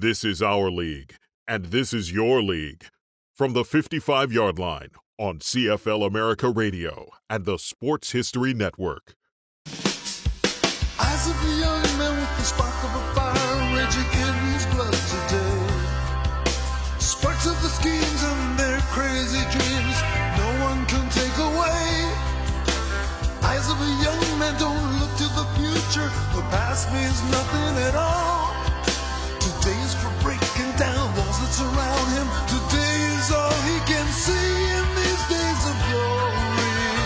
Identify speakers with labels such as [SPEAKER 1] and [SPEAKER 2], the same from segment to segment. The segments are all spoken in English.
[SPEAKER 1] This is our league, and this is your league. From the 55-yard line on CFL America Radio and the Sports History Network.
[SPEAKER 2] Eyes of a young man with the spark of a fire raging in his blood today. Sparks of the schemes and their crazy dreams no one can take away. Eyes of a young man don't look to the future. The past means nothing at all. Today is for breaking down walls that surround him. Today is all he can see in these days of glory.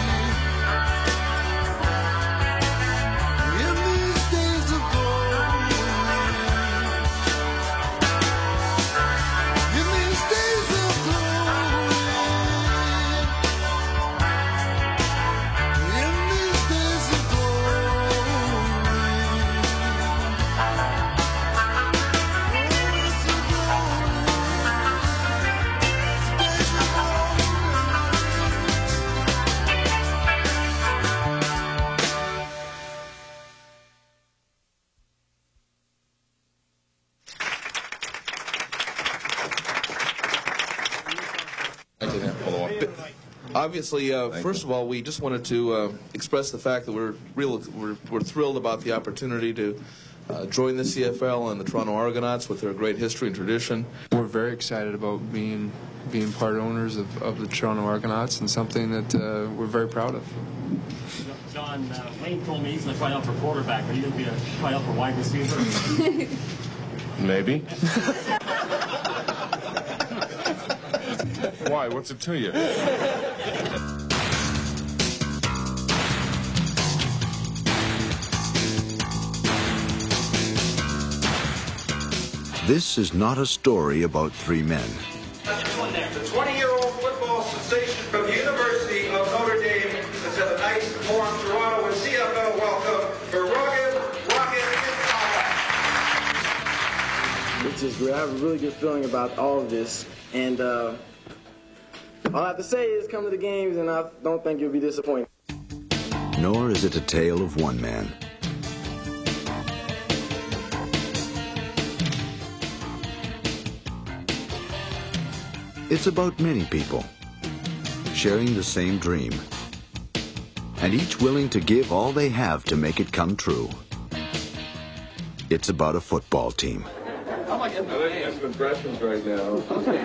[SPEAKER 2] In these days of glory. In these days of glory. In these days of glory.
[SPEAKER 3] Obviously, first of all, we just wanted to express the fact that we're thrilled about the opportunity to join the CFL and the Toronto Argonauts with their great history and tradition.
[SPEAKER 4] We're very excited about being part owners of the Toronto Argonauts, and something that we're very proud of.
[SPEAKER 5] John, Wayne told me he's going to try out for quarterback. Are you going to try out for wide receiver?
[SPEAKER 6] Maybe. Why? What's it to you?
[SPEAKER 7] This is not a story about three men.
[SPEAKER 8] The 20-year-old football sensation from the University of Notre Dame has had a nice warm Toronto with CFL welcome for Rugged Rocket
[SPEAKER 9] We have a really good feeling about all of this, and all I have to say is come to the games, and I don't think you'll be disappointed.
[SPEAKER 7] Nor is it a tale of one man. It's about many people, sharing the same dream, and each willing to give all they have to make it come true. It's about a football team.
[SPEAKER 6] I think it's impressions right now.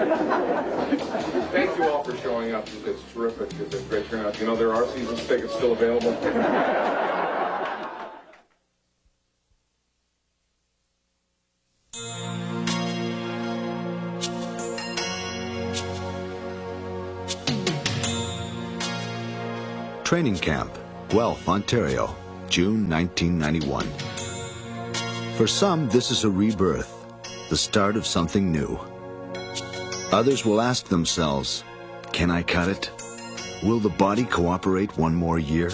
[SPEAKER 6] Thank you all for showing up. It's terrific. It's a great turnout. You know, there are season tickets still available.
[SPEAKER 7] Training Camp, Guelph, Ontario, June 1991. For some, this is a rebirth, the start of something new. Others will ask themselves, can I cut it? Will the body cooperate one more year?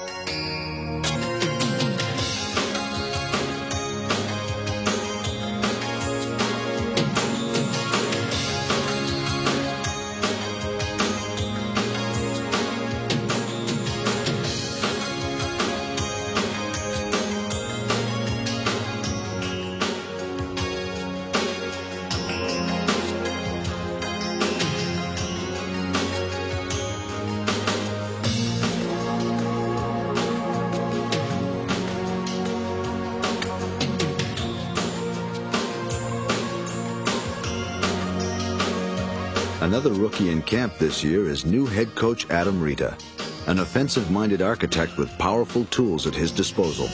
[SPEAKER 7] Another rookie in camp this year is new head coach Adam Rita, an offensive-minded architect with powerful tools at his disposal.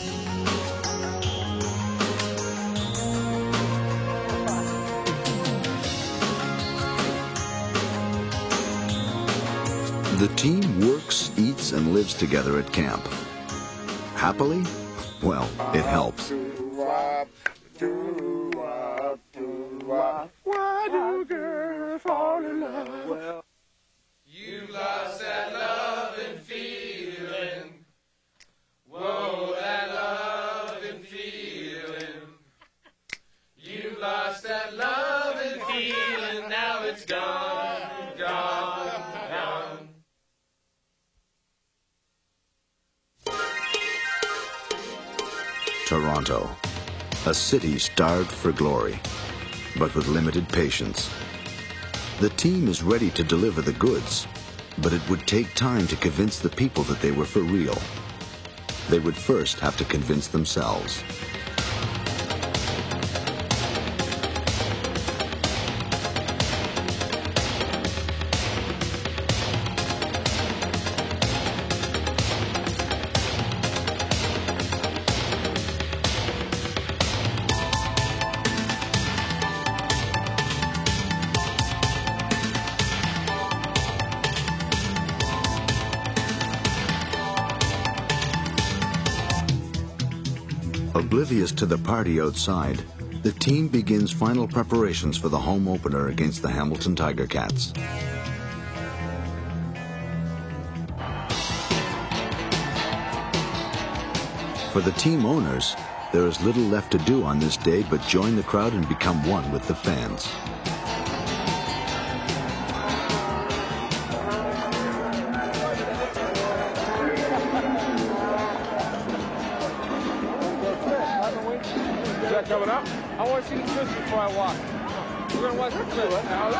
[SPEAKER 7] The team works, eats, and lives together at camp. Happily? Well, it helps.
[SPEAKER 2] Why do girls fall in love?
[SPEAKER 10] You lost that love and feeling. Whoa, that love and feeling. You lost that love and feeling. Now it's gone, gone, gone.
[SPEAKER 7] Toronto, a city starved for glory. but with limited patience. The team is ready to deliver the goods, but it would take time to convince the people that they were for real. They would first have to convince themselves. Oblivious to the party outside, the team begins final preparations for the home opener against the Hamilton Tiger Cats. For the team owners, there is little left to do on this day but join the crowd and become one with the fans.
[SPEAKER 10] Coming up. I want to see the fish before I walk. We're going to watch the fish. Now,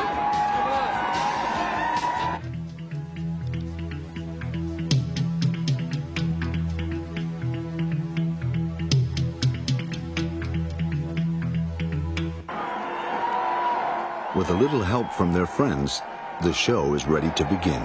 [SPEAKER 7] With a little help from their friends, the show is ready to begin.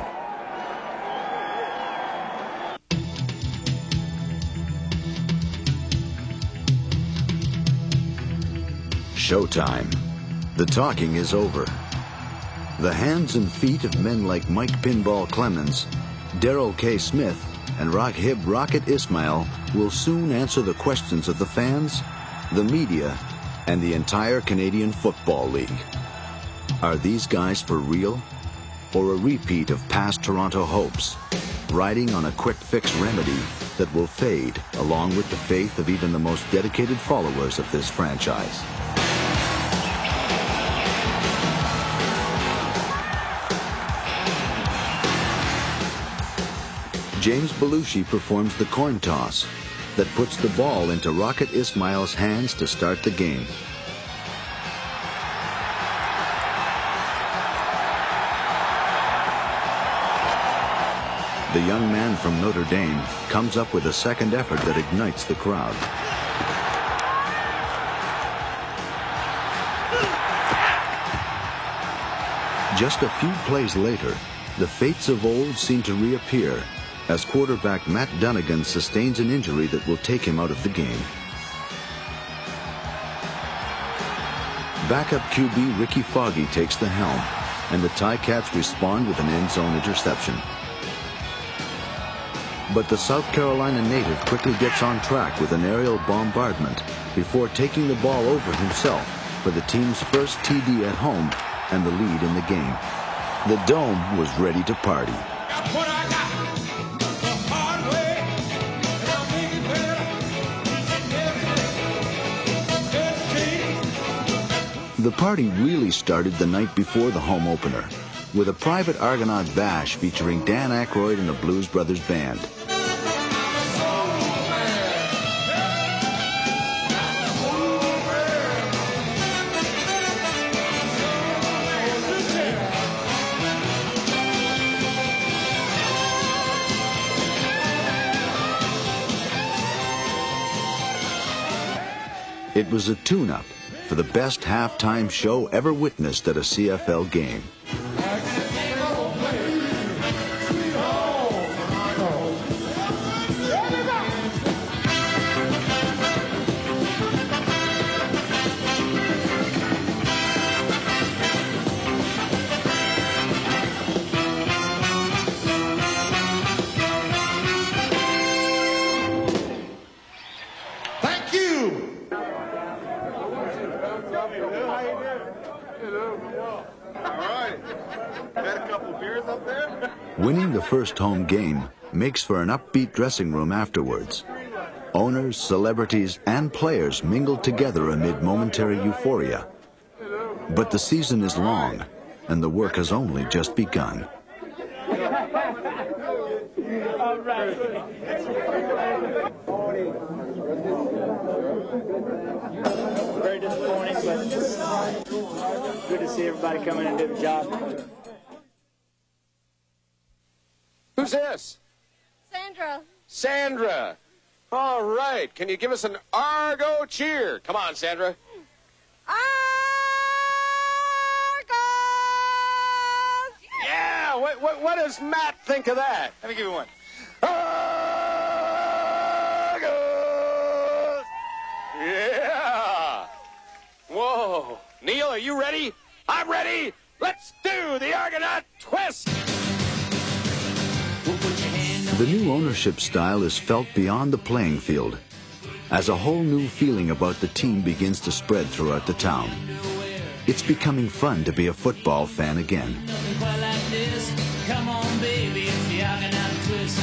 [SPEAKER 7] Showtime. The talking is over. The hands and feet of men like Mike Pinball Clemens, Darrell K. Smith, and Raghib Rocket Ismail will soon answer the questions of the fans, the media, and the entire Canadian Football League. Are these guys for real? Or a repeat of past Toronto hopes, riding on a quick-fix remedy that will fade along with the faith of even the most dedicated followers of this franchise? James Belushi performs the coin toss that puts the ball into Rocket Ismail's hands to start the game. The young man from Notre Dame comes up with a second effort that ignites the crowd. Just a few plays later, the fates of old seem to reappear as quarterback Matt Dunnigan sustains an injury that will take him out of the game. Backup QB Ricky Foggy takes the helm, and the Ticats respond with an end-zone interception. But the South Carolina native quickly gets on track with an aerial bombardment before taking the ball over himself for the team's first TD at home and the lead in the game. The Dome was ready to party. The party really started the night before the home opener, with a private Argonaut bash featuring Dan Aykroyd and the Blues Brothers Band. It was a tune-up for the best halftime show ever witnessed at a CFL game. Winning the first home game makes for an upbeat dressing room afterwards. Owners, celebrities, and players mingled together amid momentary euphoria. But the season is long, and the work has only just begun.
[SPEAKER 11] Very disappointing, but good to see everybody come in and do the job.
[SPEAKER 12] Who's this?
[SPEAKER 13] Sandra.
[SPEAKER 12] Sandra. All right. Can you give us an Argo cheer? Come on, Sandra.
[SPEAKER 13] Argos!
[SPEAKER 12] Yeah. What does Matt think of that?
[SPEAKER 11] Let me give you one.
[SPEAKER 12] Argos! Yeah. Whoa. Neil, are you ready? I'm ready. Let's do the Argonaut twist.
[SPEAKER 7] The new ownership style is felt beyond the playing field, as a whole new feeling about the team begins to spread throughout the town. It's becoming fun to be a football fan again.
[SPEAKER 2] Come on, baby, it's the Argonaut twist.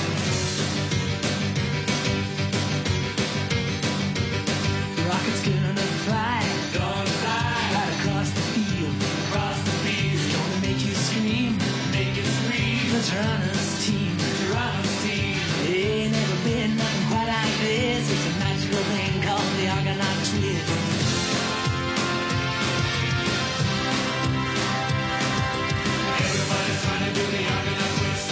[SPEAKER 2] The rocket's gonna fly, right across the field, It's gonna make you scream, Let's run us team, Ain't never been nothing quite like this. It's a magical thing called the Argonaut twist. Everybody's trying to do the Argonaut twist.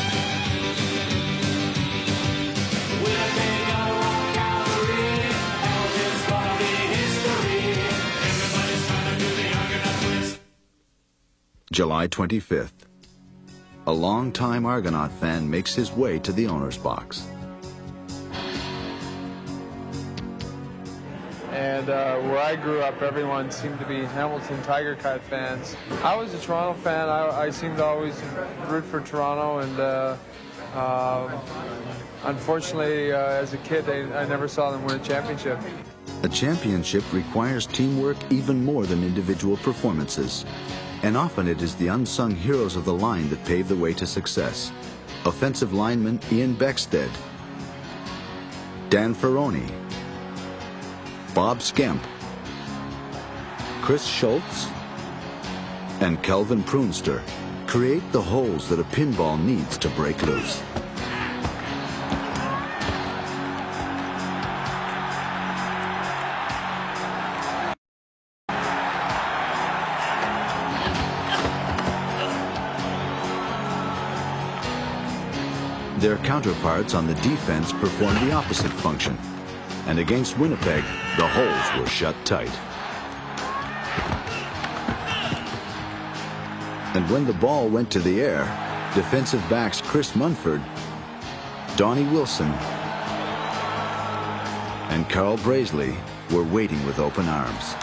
[SPEAKER 2] We're gonna walk out the ring, and it's gonna be history. Everybody's trying to do the Argonaut twist.
[SPEAKER 7] July 25th. A longtime Argonaut fan makes his way to the owner's box.
[SPEAKER 4] And where I grew up, everyone seemed to be Hamilton Tiger Cat fans. I was a Toronto fan. I seemed to always root for Toronto, and unfortunately, as a kid, I never saw them win a championship.
[SPEAKER 7] A championship requires teamwork even more than individual performances. And often it is the unsung heroes of the line that pave the way to success. Offensive lineman Ian Beckstead, Dan Ferroni, Bob Skemp, Chris Schultz, and Kelvin Prunster create the holes that a pinball needs to break loose. Their counterparts on the defense performed the opposite function. And against Winnipeg, the holes were shut tight. And when the ball went to the air, defensive backs Chris Munford, Donnie Wilson, and Carl Brazeley were waiting with open arms.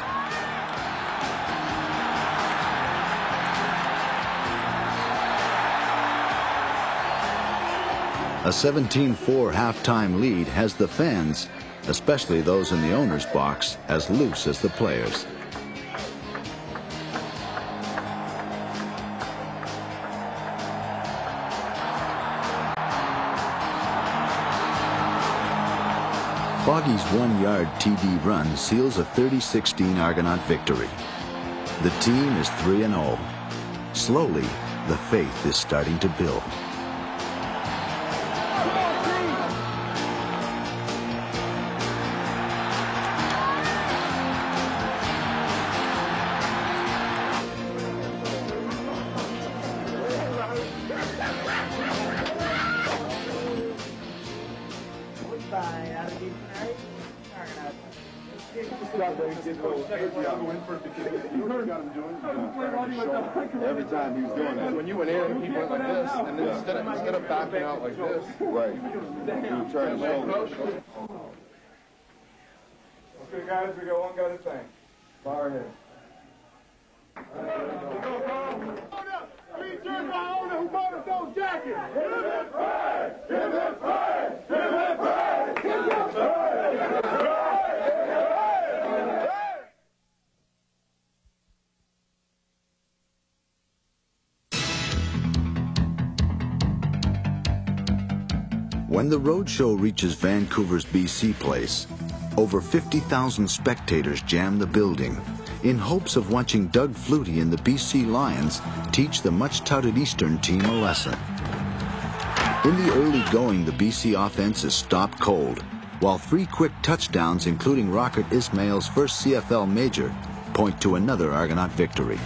[SPEAKER 7] A 17-4 halftime lead has the fans, especially those in the owner's box, as loose as the players. Foggy's one-yard TD run seals a 30-16 Argonaut victory. The team is 3-0. Slowly, the faith is starting to build.
[SPEAKER 6] Every time he's doing that. When you went in, he went like this, and then instead of backing out like this, right, he would turn his shoulders. Okay, guys, we got one guy to thank. Fire ahead. Feature my owner who bought us those jackets. Give it praise! Give it praise! Give it praise! Give it praise!
[SPEAKER 7] When the roadshow reaches Vancouver's BC Place, over 50,000 spectators jam the building in hopes of watching Doug Flutie and the BC Lions teach the much-touted Eastern team a lesson. In the early going, the BC offense is stopped cold, while 3 quick touchdowns, including Rocket Ismail's first CFL major, point to another Argonaut victory.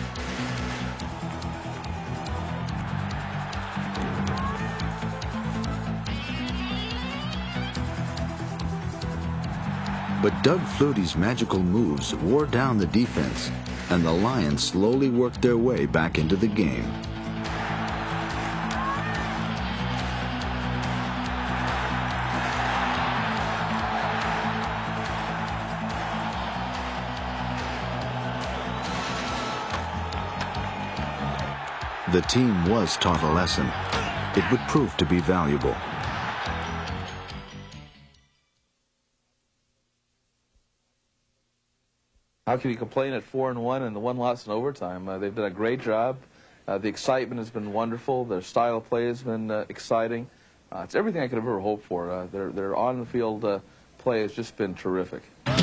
[SPEAKER 7] But Doug Flutie's magical moves wore down the defense, and the Lions slowly worked their way back into the game. The team was taught a lesson. It would prove to be valuable.
[SPEAKER 3] How can you complain at 4-1 and the 1 loss in overtime? They've done a great job. The excitement has been wonderful. Their style of play has been exciting. It's everything I could have ever hoped for. Their on-the-field play has just been terrific.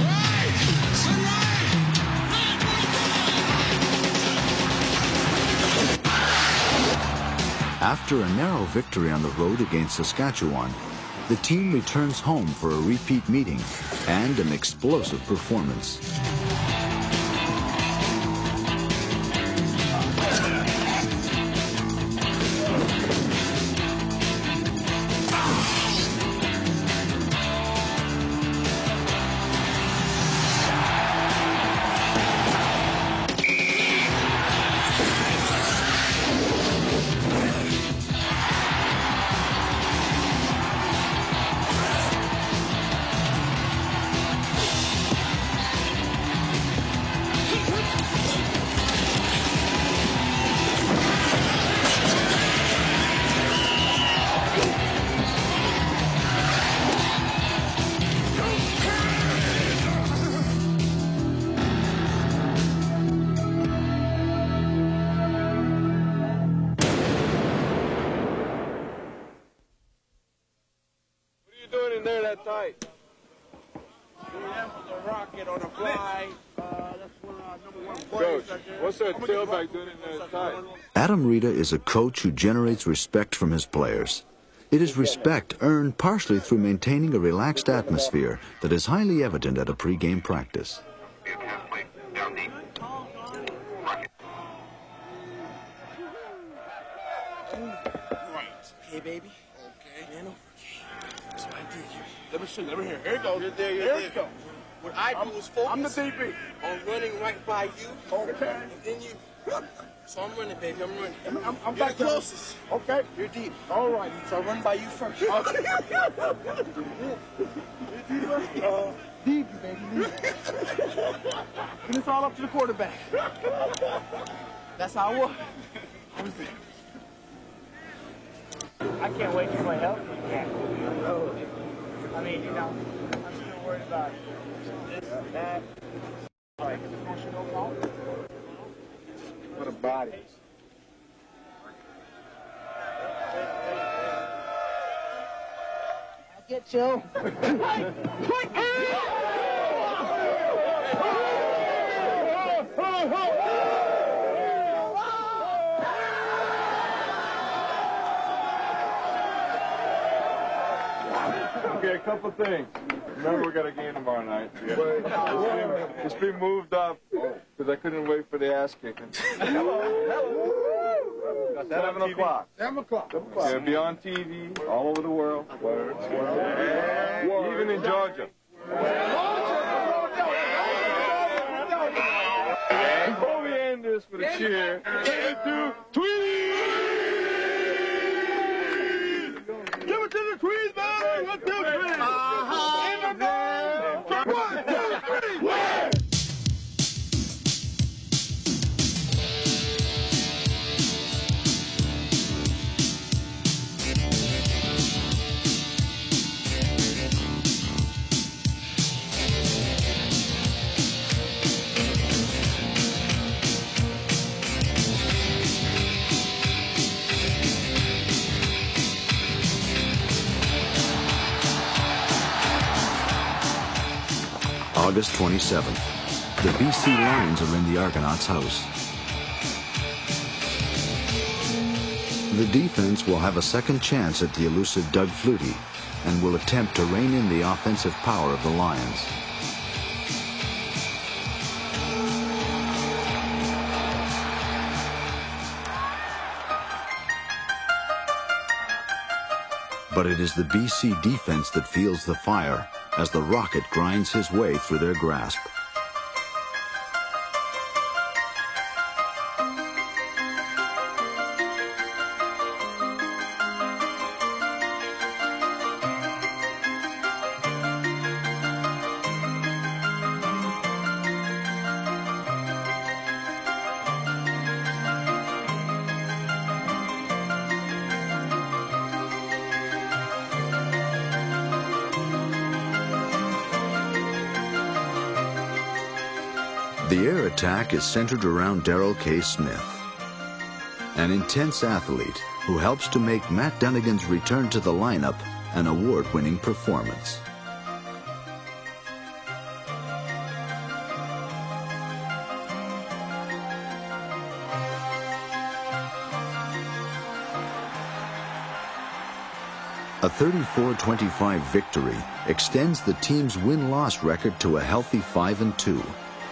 [SPEAKER 7] After a narrow victory on the road against Saskatchewan, the team returns home for a repeat meeting and an explosive performance.
[SPEAKER 6] Tight. That was a rocket on a fly. That's one of our #1 players. Coach, what's that tailback doing in there tight?
[SPEAKER 7] Adam Rita is a coach who generates respect from his players. It is respect earned partially through maintaining a relaxed atmosphere that is highly evident at a pre-game practice.
[SPEAKER 14] Hey, baby. Okay. Man, that's what I did here.
[SPEAKER 6] Let me see. Let me hear. Here it goes.
[SPEAKER 14] Here it goes. What I do is focus
[SPEAKER 6] I'm the DB.
[SPEAKER 14] on running right by you.
[SPEAKER 6] Okay.
[SPEAKER 14] And then you. So I'm running, baby. I'm running.
[SPEAKER 6] I'm
[SPEAKER 14] You're
[SPEAKER 6] back
[SPEAKER 14] the closest.
[SPEAKER 6] Okay.
[SPEAKER 14] You're deep.
[SPEAKER 6] All right.
[SPEAKER 14] So I run by you first.
[SPEAKER 6] Okay.
[SPEAKER 14] Deep, baby.
[SPEAKER 6] And it's all up to the quarterback.
[SPEAKER 14] That's how I work.
[SPEAKER 11] I can't wait till my help. I mean, you know, I'm still worried about this, that. Like,
[SPEAKER 6] What a body.
[SPEAKER 11] I'll get you.
[SPEAKER 6] Okay, a couple things. Remember, we got a game tomorrow night. It's been moved up because I couldn't wait for the ass kicking. 7 o'clock.
[SPEAKER 14] 7 o'clock.
[SPEAKER 6] It'll be on TV all over the world. Even in Georgia. Before we end this with a cheer, 2, Tweed! Give it to the Tweed, man! Let's do it! In the name! 1, 2, 3, win!
[SPEAKER 7] August 27th. The BC Lions are in the Argonauts' house. The defense will have a second chance at the elusive Doug Flutie, and will attempt to rein in the offensive power of the Lions. But it is the BC defense that feels the fire as the Rocket grinds his way through their grasp. The air attack is centered around Darrell K. Smith, an intense athlete who helps to make Matt Dunigan's return to the lineup an award-winning performance. A 34-25 victory extends the team's win-loss record to a healthy 5-2.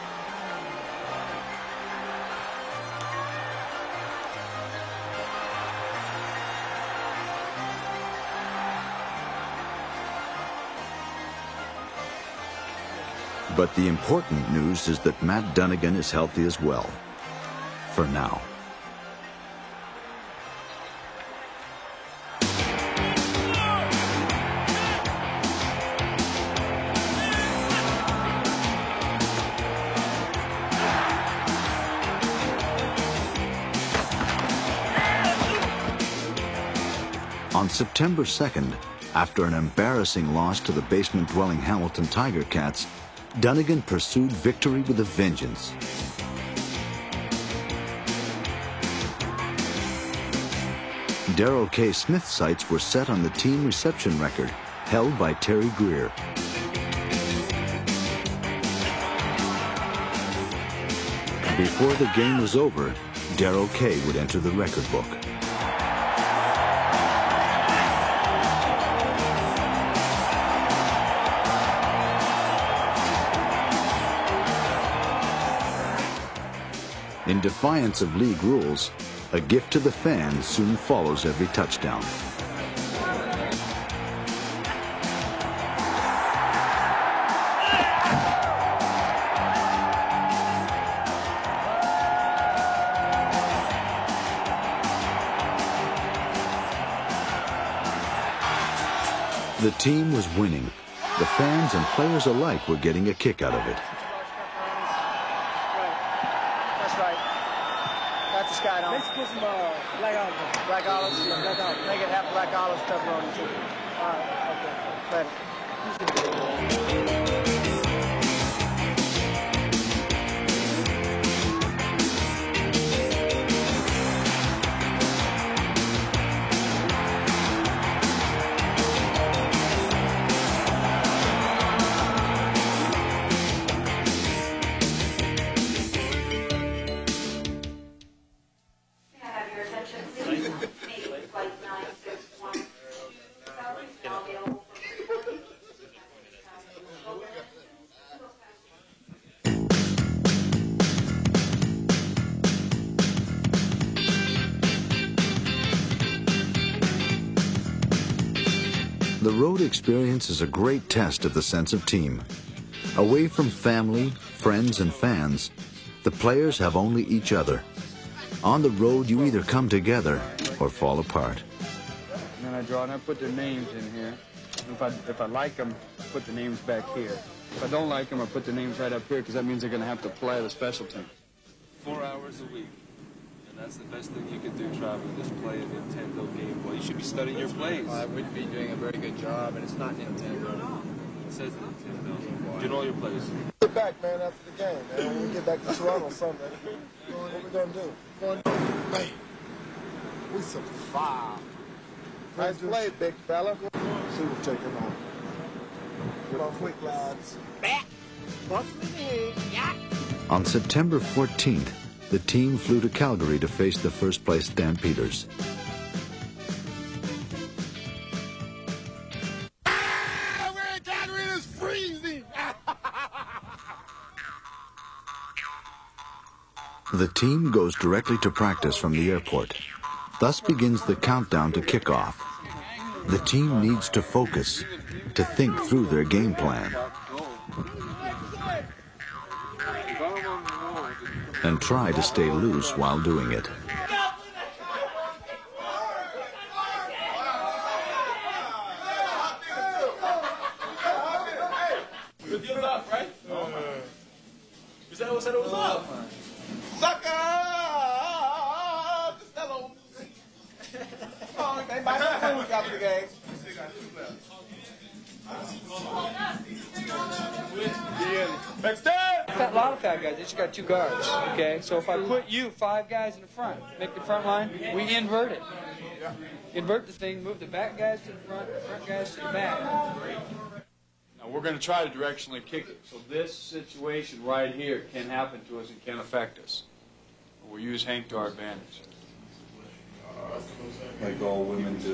[SPEAKER 7] But the important news is that Matt Dunigan is healthy as well, for now. On September 2nd, after an embarrassing loss to the basement-dwelling Hamilton Tiger Cats, Dunigan pursued victory with a vengeance. Darrell K. Smith's sights were set on the team reception record, held by Terry Greer. Before the game was over, Darrell K. would enter the record book. In defiance of league rules, a gift to the fans soon follows every touchdown. The team was winning. The fans and players alike were getting a kick out of it.
[SPEAKER 11] Let's put some black olives. Black olives? Yeah, black olives. Make it half black olives, pepperoni too. All right, okay.
[SPEAKER 7] The road experience is a great test of the sense of team. Away from family, friends, and fans, the players have only each other. On the road, you either come together or fall apart.
[SPEAKER 4] And then I draw and I put their names in here. If I like them, I put the names back here. If I don't like them, I put the names right up here because that means they're going to have to play the special team.
[SPEAKER 15] 4 hours a week. That's the best thing you can do, traveling, just play a Nintendo Game Boy. You should be studying your plays.
[SPEAKER 16] I wouldn't be doing a very good job, and it's not Nintendo.
[SPEAKER 15] It says Nintendo. Doing all your plays.
[SPEAKER 6] Get back, man, after the game, man. When we get back to Toronto Sunday, what we gonna do? Man, we survived. Nice play, big fella. See what check him out. Get on quick, lads. Back. Bump in the head. Yeah.
[SPEAKER 7] On September 14th, the team flew to Calgary to face the first-place Stampeders. The team goes directly to practice from the airport. Thus begins the countdown to kickoff. The team needs to focus, to think through their game plan, and try to stay loose while doing it.
[SPEAKER 4] A lot of fat guys, they just got 2 guards, okay? So if I put you 5 guys in the front, make the front line, we invert it. Invert the thing, move the back guys to the front guys to the back. Now we're going to try to directionally kick it. So this situation right here can happen to us and can affect us. We'll use Hank to our advantage.
[SPEAKER 15] Like all women do.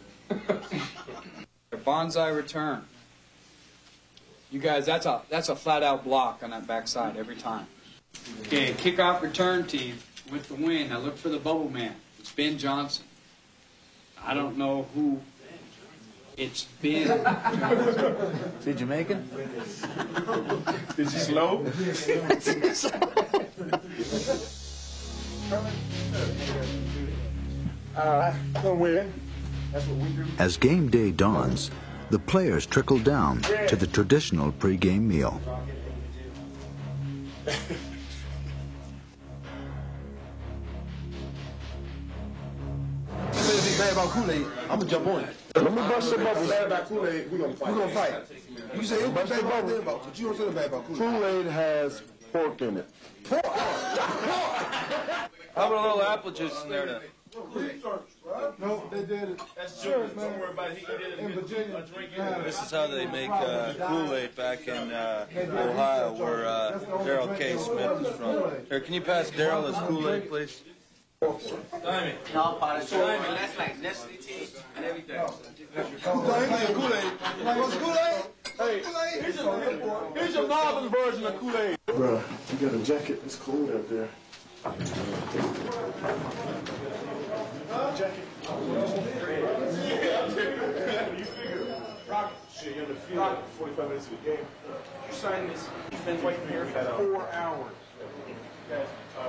[SPEAKER 4] A bonsai return. You guys, that's a flat-out block on that backside every time. Okay, kickoff return team with the win. Now look for the bubble man. It's Ben Johnson. I don't know who it's been.
[SPEAKER 17] Is he Jamaican?
[SPEAKER 15] Is he slow?
[SPEAKER 7] As game day dawns, the players trickle down to the traditional pregame meal.
[SPEAKER 6] Bad about Kool-Aid, I'm gonna jump on it. Let me bust some bubbles. Bad about Kool-Aid, we're gonna fight. You say it's bad about them, but you don't say the bad about Kool-Aid. Kool-Aid has pork in it. Pork?
[SPEAKER 15] How about a little apple juice in there then?
[SPEAKER 6] No, they did it.
[SPEAKER 15] That's true. Don't worry about it. He did it in Virginia. This is how they make Kool-Aid back in Ohio, where Daryl K. Smith is from. Here, can you pass Daryl his Kool-Aid, please?
[SPEAKER 16] Diamond. No, Diamond, that's like Nestle tea and everything.
[SPEAKER 6] Kool-Aid. What's Kool-Aid? Hey, here's your northern version of Kool-Aid. Bro, you got a jacket. It's cold out there. Jacket. You figure, Rock, shit, you're in the field 45 minutes of the game. You sign this. You've been waiting here for 4 hours. Guys,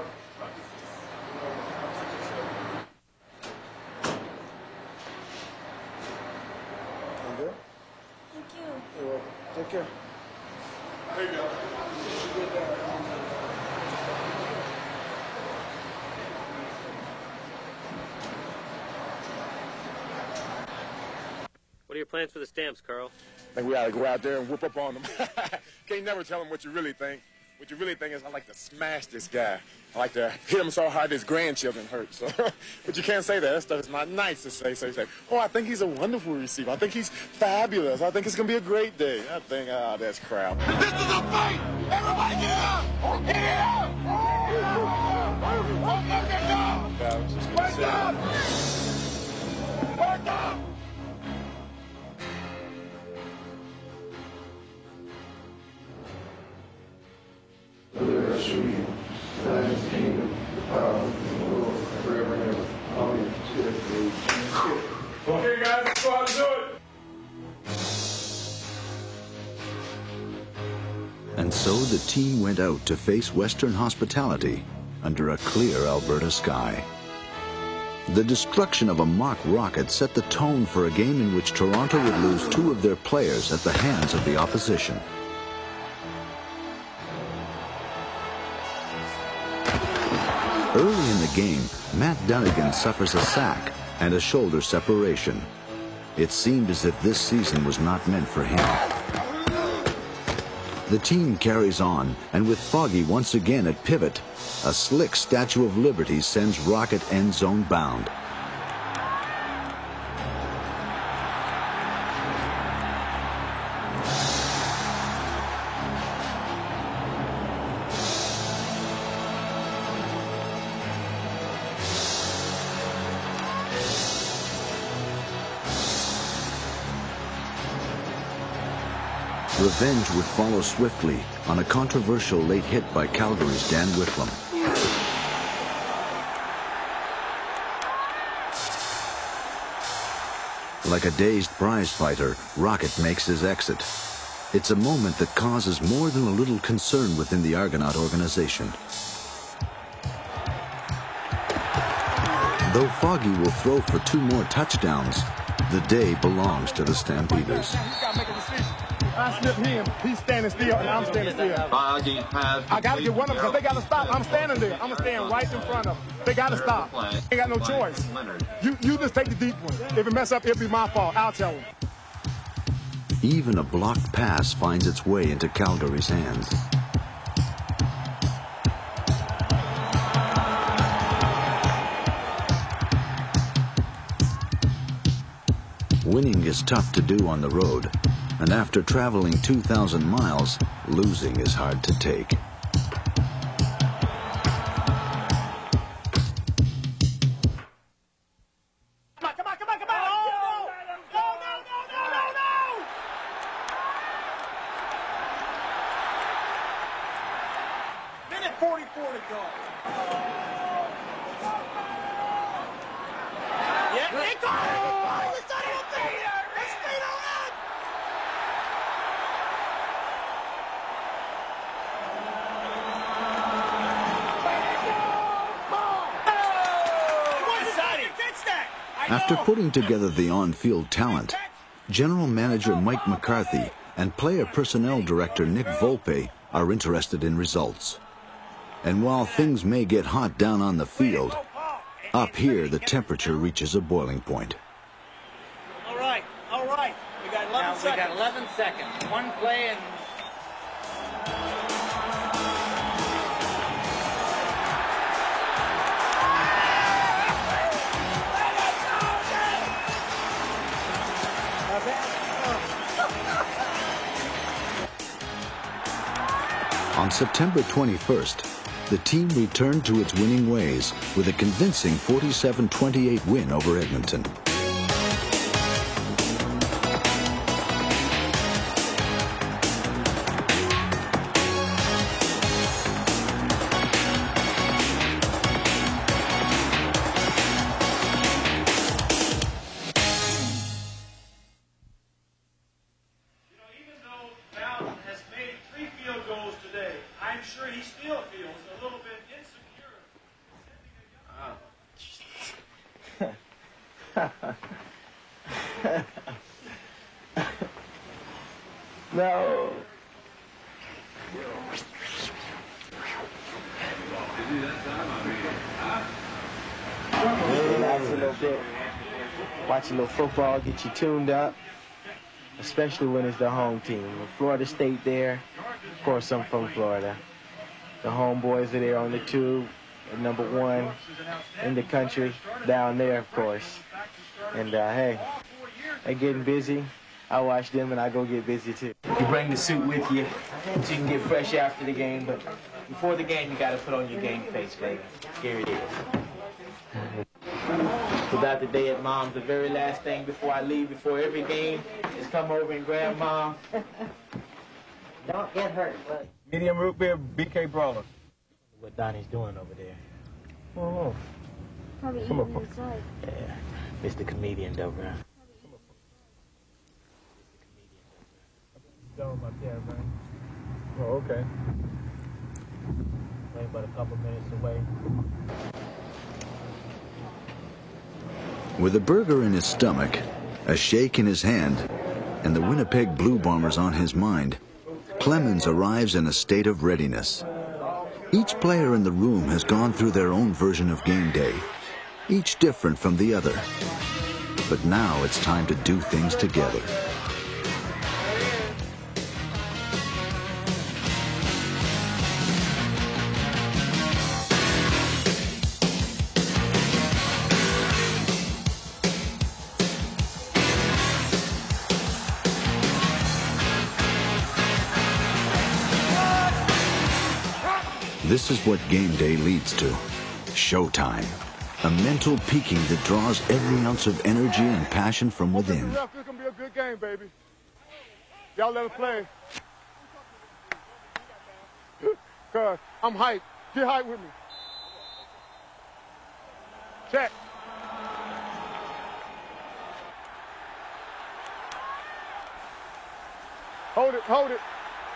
[SPEAKER 13] Thank you.
[SPEAKER 6] You're welcome. Take care. There you go.
[SPEAKER 5] What are your plans for the Stamps, Carl?
[SPEAKER 6] I think we ought to go out there and whoop up on them. Can't never tell them what you really think. What you really think is, I like to smash this guy. I like to hit him so hard his grandchildren hurt. So, but you can't say that. That stuff is not nice to say. So you say, oh, I think he's a wonderful receiver. I think he's fabulous. I think it's going to be a great day. I think, that's crap. This is a fight! Everybody get it up! Get it up! Wake up! Wake up! Okay, guys, let's go out and do it.
[SPEAKER 7] And so the team went out to face Western Hospitality under a clear Alberta sky. The destruction of a mock rocket set the tone for a game in which Toronto would lose 2 of their players at the hands of the opposition. Early in the game, Matt Dunnigan suffers a sack and a shoulder separation. It seemed as if this season was not meant for him. The team carries on, and with Foggy once again at pivot, a slick Statue of Liberty sends Rocket end zone bound. Revenge would follow swiftly on a controversial late hit by Calgary's Dan Whitlam. Like a dazed prize fighter, Rocket makes his exit. It's a moment that causes more than a little concern within the Argonaut organization. Though Foggy will throw for 2 more touchdowns, the day belongs to the Stampeders.
[SPEAKER 6] I slip him, he's standing still, and I'm standing still.
[SPEAKER 8] Foggy has
[SPEAKER 6] I got to get one of them because they got to stop. I'm standing there. I'm going to stand right in front of them. They got to stop. They got no choice. You just take the deep one. If it mess up, it'll be my fault. I'll tell them.
[SPEAKER 7] Even a blocked pass finds its way into Calgary's hands. Winning is tough to do on the road, and after traveling 2,000 miles, losing is hard to take.
[SPEAKER 6] Minute 44 to go. Yeah, they got it!
[SPEAKER 7] After putting together the on-field talent, General Manager Mike McCarthy and Player Personnel Director Nick Volpe are interested in results. And while things may get hot down on the field, up here the temperature reaches a boiling point.
[SPEAKER 11] All right. We got 11 seconds. We got 11 seconds. One play and...
[SPEAKER 7] On September 21st, the team returned to its winning ways with a convincing 47-28 win over Edmonton.
[SPEAKER 9] No. Relax a little bit. Watch a little football, get you tuned up, especially when it's the home team. With Florida State there, of course I'm from Florida. The homeboys are there on the tube, #1 in the country, down there, of course. And hey, they're getting busy. I watch them and I go get busy too. You bring the suit with you so you can get fresh after the game, but before the game you gotta put on your game face, baby. Here it is. Without the day at Mom's, the very last thing before I leave, before every game, is come over and grab Mom.
[SPEAKER 11] Don't get hurt, bud.
[SPEAKER 6] Medium root beer, BK Brawler.
[SPEAKER 9] What Donnie's doing over there.
[SPEAKER 6] Oh.
[SPEAKER 13] Probably
[SPEAKER 6] Come
[SPEAKER 13] eating
[SPEAKER 6] on.
[SPEAKER 13] inside.
[SPEAKER 9] Yeah, Mr. Comedian, though, bro.
[SPEAKER 6] Up there, man. Oh, okay.
[SPEAKER 9] Only about a couple minutes away.
[SPEAKER 7] With a burger in his stomach, a shake in his hand, and the Winnipeg Blue Bombers on his mind, Clemens arrives in a state of readiness. Each player in the room has gone through their own version of game day, each different from the other. But now it's time to do things together. This is what game day leads to. Showtime. A mental peaking that draws every ounce of energy and passion from within.
[SPEAKER 6] It's going to be a good game, baby. Y'all let us play. Cuz I'm hyped. Get hyped with me. Check. Hold it, hold it.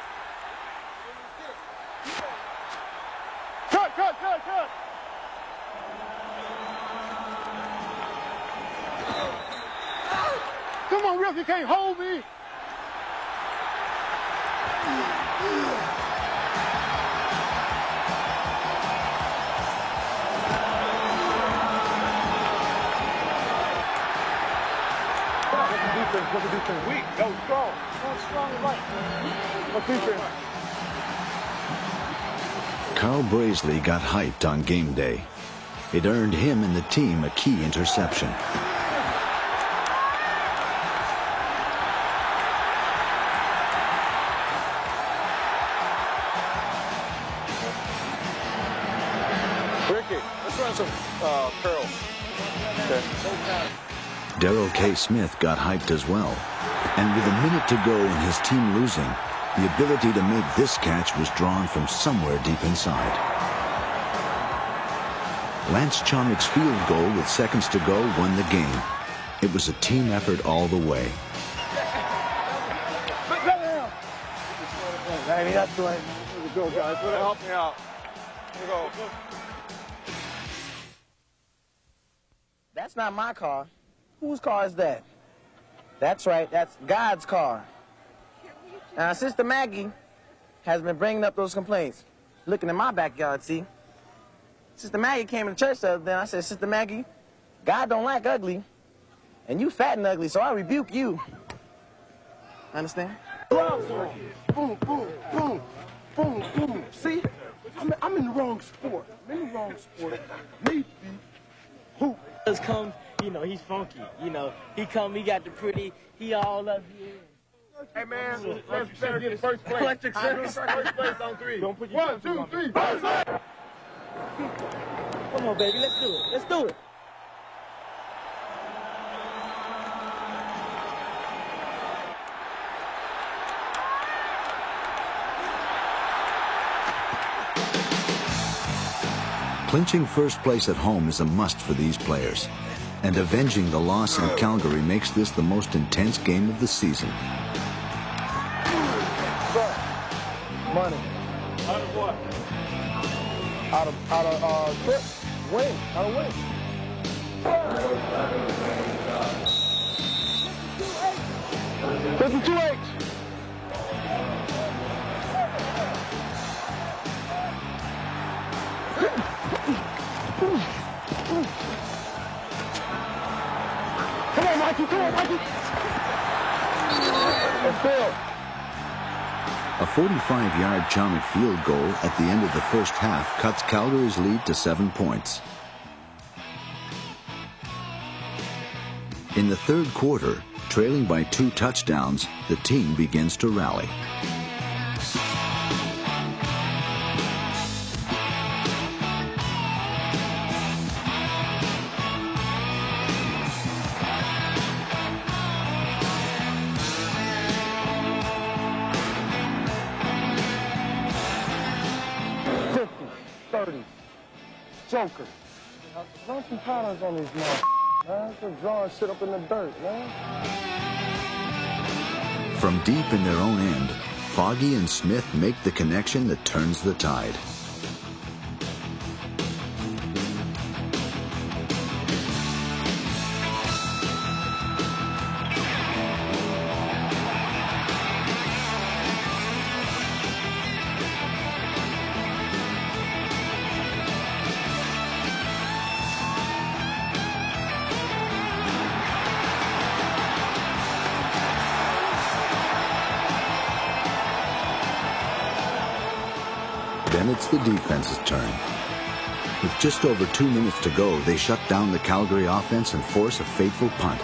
[SPEAKER 6] Cut. Come on, Ref, you can't hold me. What's the defense? Weak. That was strong. Strong right. What defense?
[SPEAKER 7] Carl Braisley got hyped on game day. It earned him and the team a key interception.
[SPEAKER 6] Ricky, let's run some curls. Okay.
[SPEAKER 7] Darrell K. Smith got hyped as well. And with a minute to go and his team losing, the ability to make this catch was drawn from somewhere deep inside. Lance Chomik's field goal with seconds to go won the game. It was a team effort all the way.
[SPEAKER 6] That's right. Here we go, guys. Help me out. Here we go.
[SPEAKER 9] That's not my car. Whose car is that? That's right, that's God's car. Now, Sister Maggie has been bringing up those complaints. Looking in my backyard, see? Sister Maggie came to church the other day, and I said, Sister Maggie, God don't like ugly, and you fat and ugly, so I rebuke you. Understand?
[SPEAKER 6] Boom, boom, boom, boom, boom. See? I'm in the wrong sport. Maybe. Who?
[SPEAKER 11] Does come, you know, he's funky. You know, he got the pretty, he all up here.
[SPEAKER 6] Hey, man, let's get first place.
[SPEAKER 11] Electric Circus.
[SPEAKER 6] First place on 3. Don't put your 1, 2, 3. Come
[SPEAKER 11] on, baby, let's do it. Let's do it.
[SPEAKER 7] Clinching first place at home is a must for these players, and avenging the loss in Calgary makes this the most intense game of the season.
[SPEAKER 6] Money. Out of what? Out of trip. Win. Out of win. $52H. Come on, Mikey. Let's go.
[SPEAKER 7] A 45-yard Chomik field goal at the end of the first half cuts Calgary's lead to 7 points. In the third quarter, trailing by 2 touchdowns, the team begins to rally.
[SPEAKER 6] Joker. Run some powders on these man. Just drawing shit up in the dirt, man.
[SPEAKER 7] From deep in their own end, Foggy and Smith make the connection that turns the tide. Then it's the defense's turn. With just over 2 minutes to go, they shut down the Calgary offense and force a fateful punt.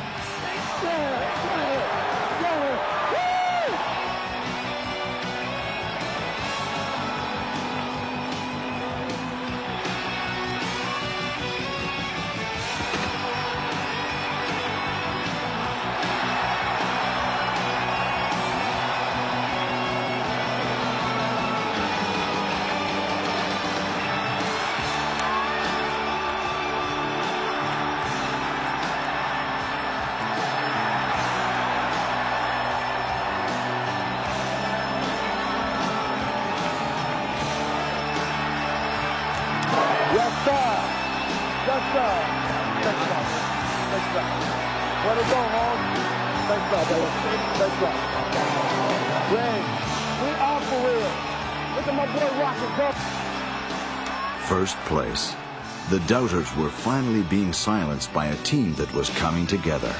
[SPEAKER 11] job. Thanks a lot. Thanks a lot. Way to go, home. Thanks a lot, brother. Thanks a lot. Ray, we are for real. Look at my boy Rocket, bro.
[SPEAKER 7] First place. The doubters were finally being silenced by a team that was coming together.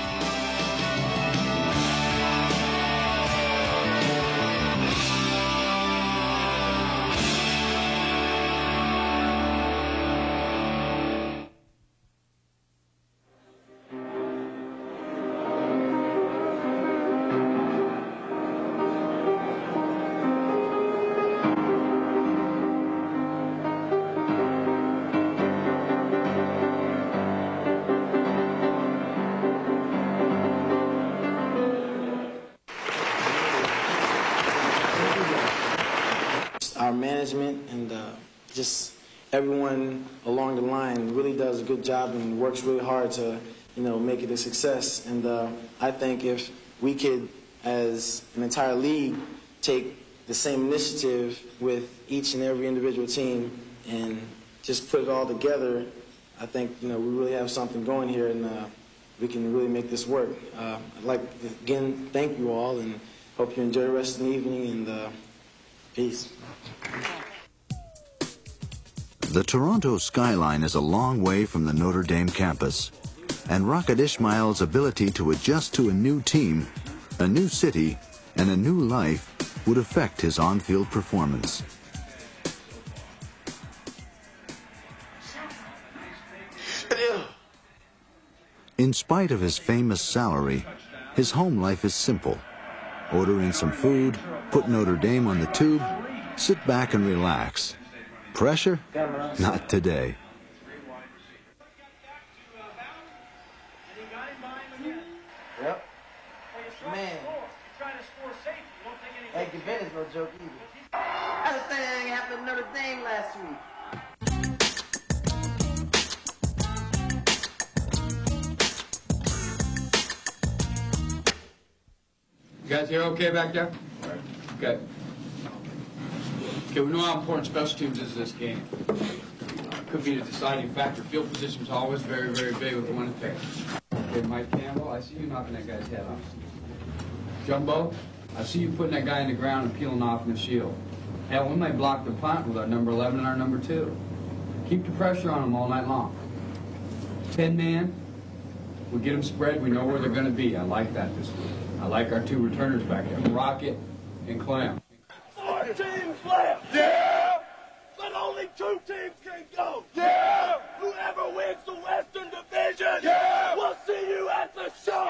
[SPEAKER 9] Our management and just everyone along the line really does a good job and works really hard to, make it a success. And I think if we could, as an entire league, take the same initiative with each and every individual team and just put it all together, I think, we really have something going here and we can really make this work. I'd like to, again, thank you all and hope you enjoy the rest of the evening and peace.
[SPEAKER 7] The Toronto skyline is a long way from the Notre Dame campus, and Rocket Ismail's ability to adjust to a new team, a new city, and a new life would affect his on-field performance. In spite of his famous salary, his home life is simple. Order in some food, put Notre Dame on the tube, sit back and relax. Pressure? Not today.
[SPEAKER 9] Yep. Man. Hey, Gavin is no joke either. I just think that ain't happened to Notre Dame last week.
[SPEAKER 4] You guys hear okay back there? Okay. Okay, we know how important special teams is in this game. Could be the deciding factor. Field position is always very, very big with one pick. Okay, Mike Campbell, I see you knocking that guy's head off. Jumbo, I see you putting that guy in the ground and peeling off the shield. Hell, we might block the punt with our number 11 and our number 2. Keep the pressure on them all night long. 10-man, we get them spread, we know where they're going to be. I like that this week. I like our 2 returners back there, Rocket and Clem.
[SPEAKER 18] 4 teams left. Yeah. But only 2 teams can go. Yeah. Whoever wins the Western Division. Yeah. We'll see you at the show.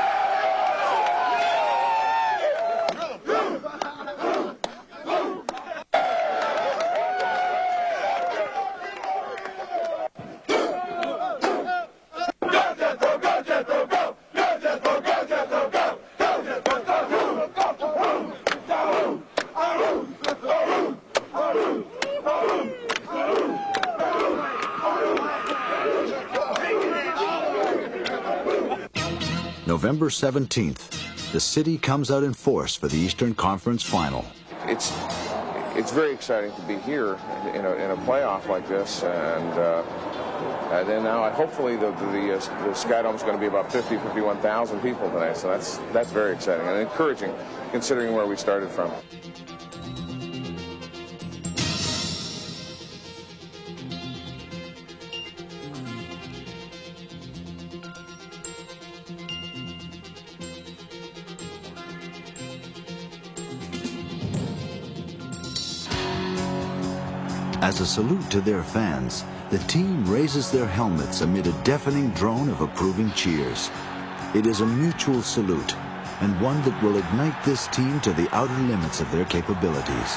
[SPEAKER 7] November 17th, the city comes out in force for the Eastern Conference Final.
[SPEAKER 19] It's very exciting to be here in a playoff like this, and then now hopefully the Sky Dome is going to be about 51,000 people tonight, so that's very exciting and encouraging considering where we started from.
[SPEAKER 7] As a salute to their fans, the team raises their helmets amid a deafening drone of approving cheers. It is a mutual salute, and one that will ignite this team to the outer limits of their capabilities.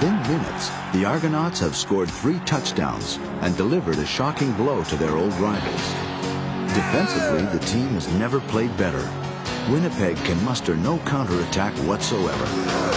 [SPEAKER 7] within minutes, the Argonauts have scored 3 touchdowns and delivered a shocking blow to their old rivals. Defensively, the team has never played better. Winnipeg can muster no counterattack whatsoever.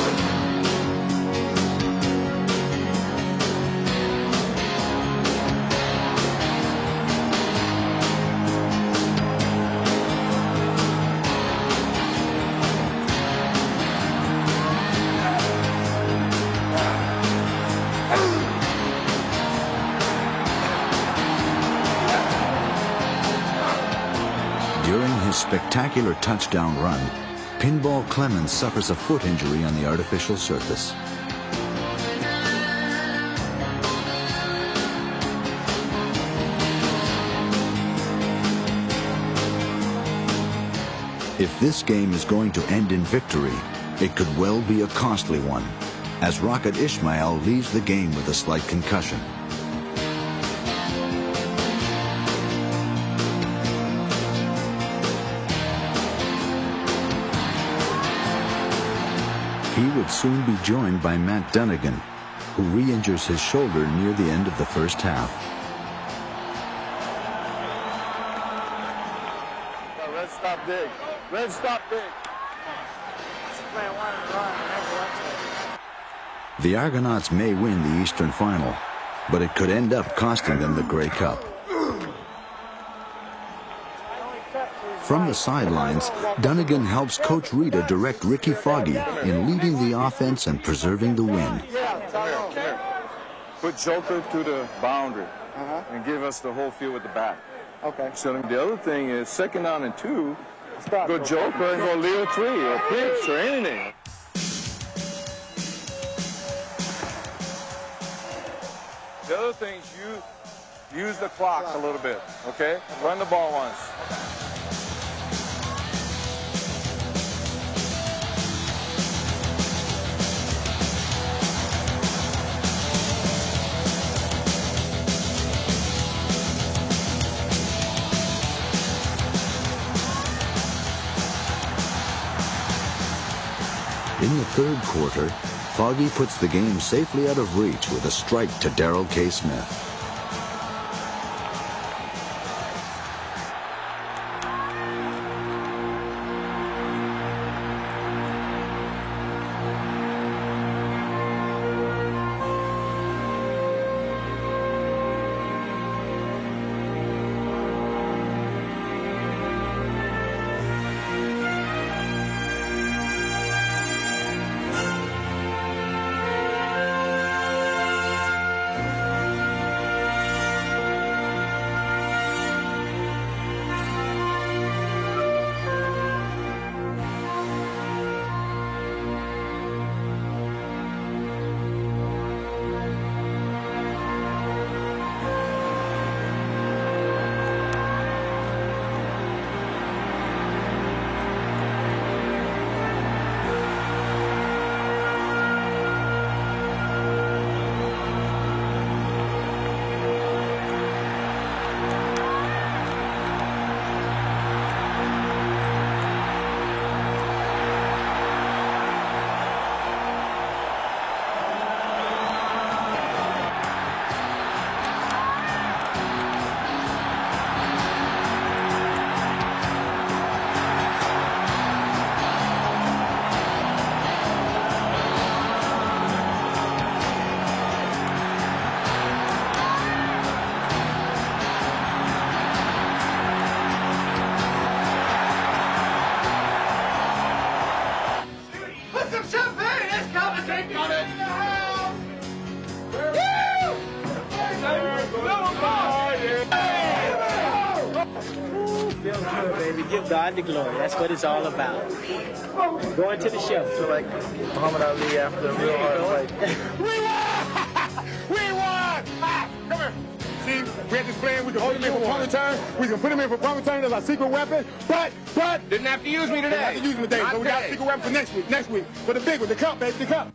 [SPEAKER 7] Spectacular touchdown run, Pinball Clemens suffers a foot injury on the artificial surface. If this game is going to end in victory, it could well be a costly one, as Rocket Ismail leaves the game with a slight concussion. He would soon be joined by Matt Dunnigan, who re-injures his shoulder near the end of the first half.
[SPEAKER 6] Red stop big. Red stop big.
[SPEAKER 7] The Argonauts may win the Eastern Final, but it could end up costing them the Grey Cup. From the sidelines, Dunnigan helps Coach Rita direct Ricky Foggy in leading the offense and preserving the win.
[SPEAKER 6] Put Joker to the boundary and give us the whole field with the back. Okay. So the other thing is 2nd down and 2, go Joker and go Leo 3 or Pitch or anything. The other thing is you use the clock a little bit, okay? Run the ball once.
[SPEAKER 7] In the third quarter, Foggy puts the game safely out of reach with a strike to Darrell K. Smith.
[SPEAKER 9] Give God the glory. That's what it's all about. Going to the show.
[SPEAKER 6] So like Muhammad Ali after a real hard fight.
[SPEAKER 18] We won! We won! Ah, come here. See, we had this plan. We can hold him in for punt return. We can put him in for punt return as our secret weapon. But didn't have to use me today. Didn't have to use me today. So we got a secret weapon for next week. Next week for the big one, the cup, baby, the cup.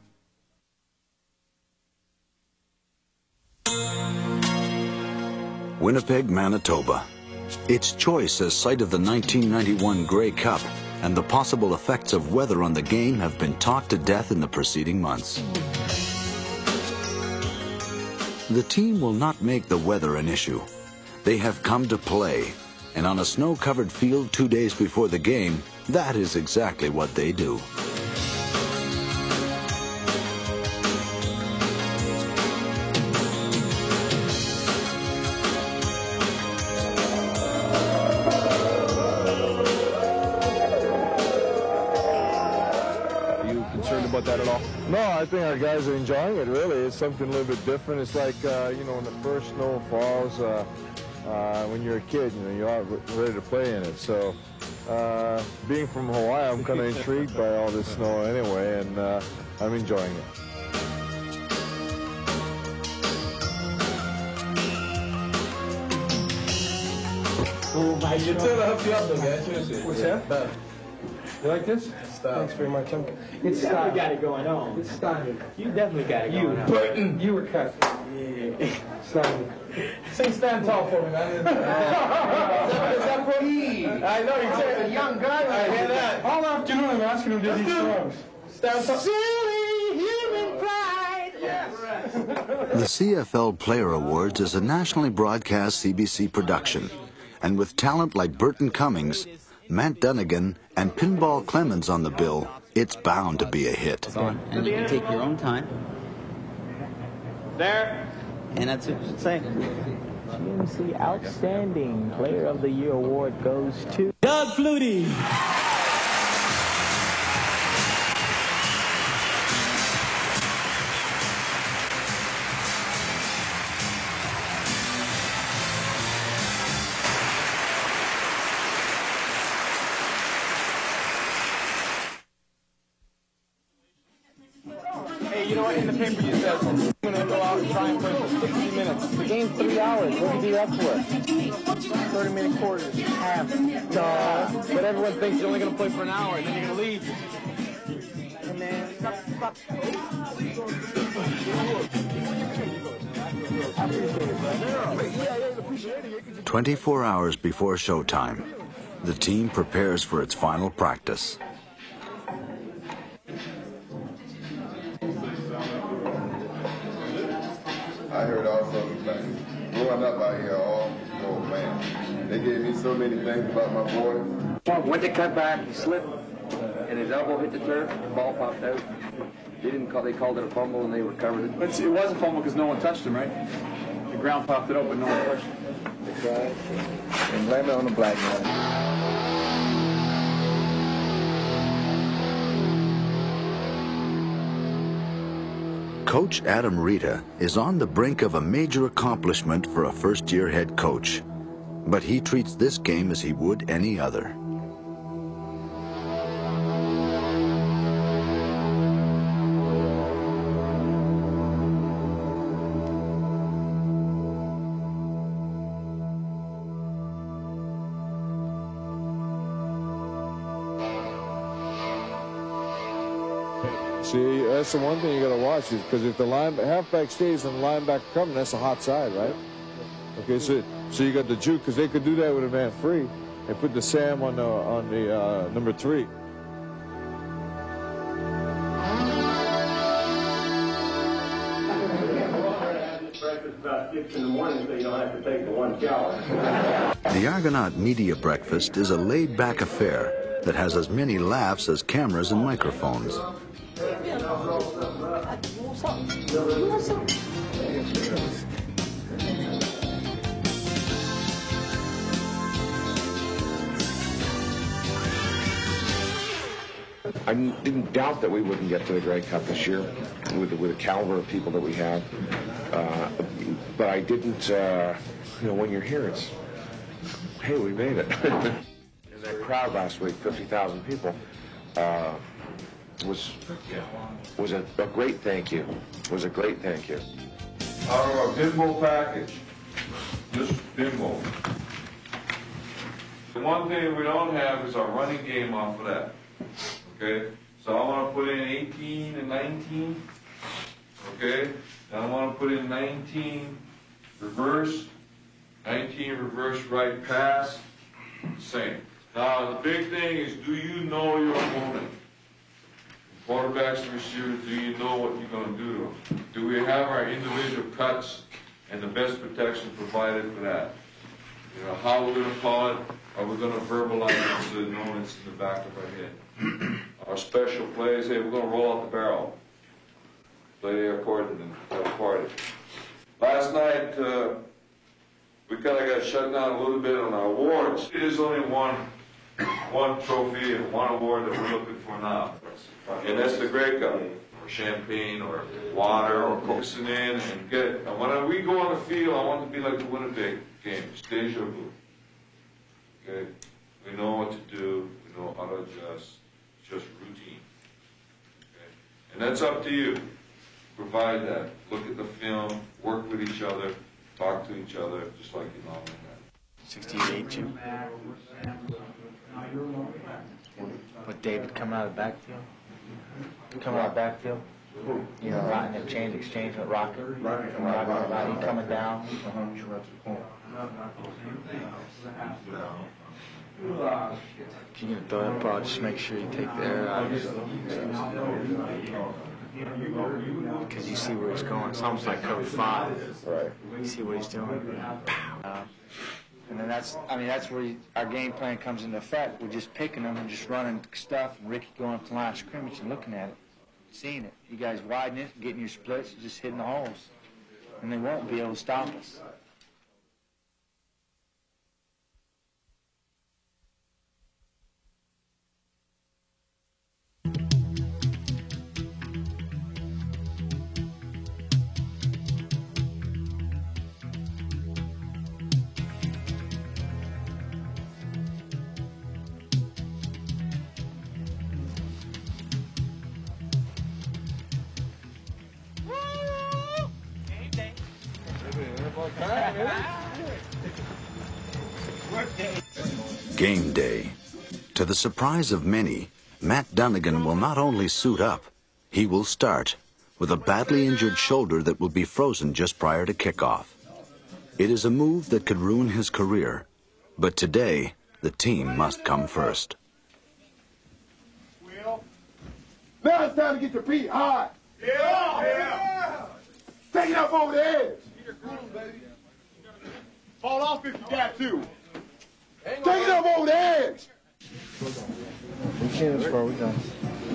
[SPEAKER 7] Winnipeg, Manitoba. Its choice as site of the 1991 Grey Cup and the possible effects of weather on the game have been talked to death in the preceding months. The team will not make the weather an issue. They have come to play, and on a snow-covered field 2 days before the game, that is exactly what they do.
[SPEAKER 6] About that at all? No, I think our guys are enjoying it, really. It's something a little bit different. It's like, you know, when the first snow falls, when you're a kid, you know, you're all ready to play in it. So, being from Hawaii, I'm kind of intrigued by all this snow anyway, and I'm enjoying it.
[SPEAKER 10] You too, I'll help you out though, guys. What's that? You like this?
[SPEAKER 6] Thanks very much.
[SPEAKER 10] It's style. You got it going on. It's style. You definitely got it going on. Burton, you were cut. Yeah. Style. Sing Stand Tall for me, man. Is that for me? I know, you're a young guy. I hear that. All afternoon I'm asking him to do these songs. Stand Tall. Silly human pride. Yes.
[SPEAKER 7] The CFL Player Awards is a nationally broadcast CBC production, and with talent like Burton Cummings, Matt Dunnigan, and Pinball Clemens on the bill, it's bound to be a hit.
[SPEAKER 17] And you can take your own time.
[SPEAKER 10] There.
[SPEAKER 17] And that's what you should say.
[SPEAKER 9] GMC Outstanding Player of the Year award goes to Doug Flutie.
[SPEAKER 10] You know what, in the paper you said, I'm going to go out and try and play for 60 minutes.
[SPEAKER 9] The game's 3 hours. What do you do that for?
[SPEAKER 10] 30-minute quarters. Half. But everyone thinks you're only going to play for an hour, and then you're going to leave. And then, stop. I appreciate it.
[SPEAKER 7] 24 hours before showtime, the team prepares for its final practice.
[SPEAKER 6] I heard all sorts of things. Growing up out here, oh man, they gave me so many things about my boy.
[SPEAKER 20] Went to cut back, he slipped, and his elbow hit the turf, the ball popped out. They called it a fumble, and they recovered it.
[SPEAKER 10] But it was a fumble because no one touched him, right? The ground popped it up, but no one touched him.
[SPEAKER 6] They tried, and blame it on the black man.
[SPEAKER 7] Coach Adam Rita is on the brink of a major accomplishment for a first-year head coach, but he treats this game as he would any other.
[SPEAKER 6] See, that's the one thing you got to watch, is because if the halfback stays and the linebacker coming, that's a hot side, right? Okay, so you got the juke, because they could do that with a man free and put the Sam on the number 3.
[SPEAKER 8] About 6 in the morning, so you don't have to take the 1 shower.
[SPEAKER 7] The Argonaut Media Breakfast is a laid-back affair that has as many laughs as cameras and microphones.
[SPEAKER 19] I didn't doubt that we wouldn't get to the Grey Cup this year with the caliber of people that we have. But I didn't, you know, when you're here, it's, hey, we made it. And that crowd last week, 50,000 people, was a great thank you. Was a great thank you.
[SPEAKER 21] Our pinball package, just pinball. The one thing we don't have is our running game off of that. Okay, so I want to put in 18 and 19. Okay, and I want to put in 19 reverse, 19 reverse right pass, same. Now the big thing is, do you know your opponent? Quarter quarterbacks and receivers, do you know what you're going to do to them? Do we have our individual cuts and the best protection provided for that? You know, how we're going to call it, are we going to verbalize it so that no one's in the back of our head? Our special plays, hey, we're going to roll out the barrel. Play the accordion and have a party. Last night, we kind of got shut down a little bit on our awards. It is only one trophy and one award that we're looking for now. And that's the Grey Cup, or champagne, or water, or coaxing in and get it. And when we go on the field, I want it to be like the Winnipeg game. It's deja vu. Okay? We know what to do. We know how to adjust. It's just routine. Okay? And that's up to you. Provide that. Look at the film. Work with each other. Talk to each other, just like you normally have.
[SPEAKER 9] 68, Jim. With David coming out of the backfield? Coming out of the backfield? You know, riding the chain exchange with Rocket. Rocket coming down. If you're going to throw that ball, just make sure you take the air out of it. Because you see where he's going. It's almost like cover 5.
[SPEAKER 19] Right.
[SPEAKER 9] You see what he's doing? And then that's where our game plan comes into effect. We're just picking them and just running stuff, and Ricky going up the line of scrimmage and looking at it, seeing it. You guys widen it, getting your splits, just hitting the holes. And they won't be able to stop us.
[SPEAKER 7] Game day. To the surprise of many, Matt Dunnigan will not only suit up, he will start with a badly injured shoulder that will be frozen just prior to kickoff. It is a move that could ruin his career, but today the team must come first.
[SPEAKER 18] Now it's time to get your feet high. Yeah. Take it up over the edge. Fall off if you got to. Take it up over the edge.
[SPEAKER 9] We can't score. We done.